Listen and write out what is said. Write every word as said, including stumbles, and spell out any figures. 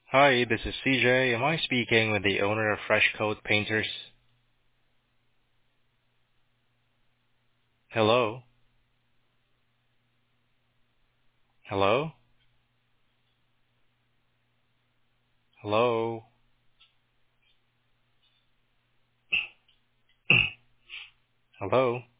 Hi, this is C J. Am I speaking with the owner of Fresh Coat Painters? Hello? Hello? Hello? Hello?